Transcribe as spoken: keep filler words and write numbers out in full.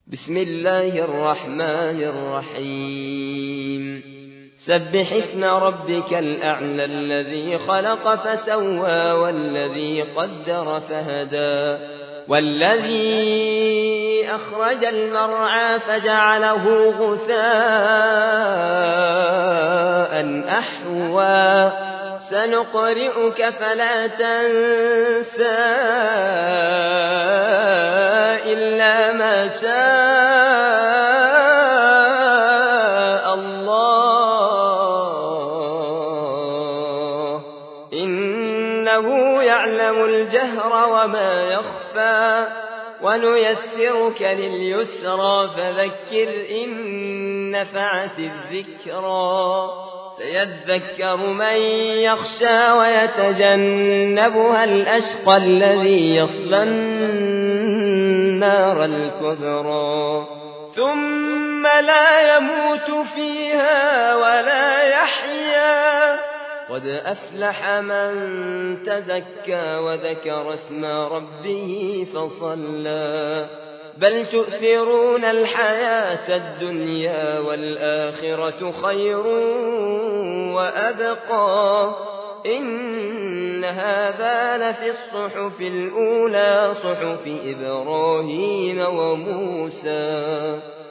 بسم الله الرحمن الرحيم سبح اسم ربك الأعلى الذي خلق فسوى والذي قدر فهدى والذي أخرج المرعى فجعله غثاء أحوى سنقرئك فلا تنسى إلا ما شاء الله إنه يعلم الجهر وما يخفى ونيسرك لليسرى فذكر إن نفعت الذكرى سيذكر من يخشى ويتجنبها الأشقى الذي يصلى النار الكبرى ثم لا يموت فيها ولا يحيا قد أفلح من تزكى وذكر اسم ربه فصلى بل تؤثرون الحياة الدنيا والآخرة خير وأبقى إن هذا لفي الصحف الأولى صحف إبراهيم وموسى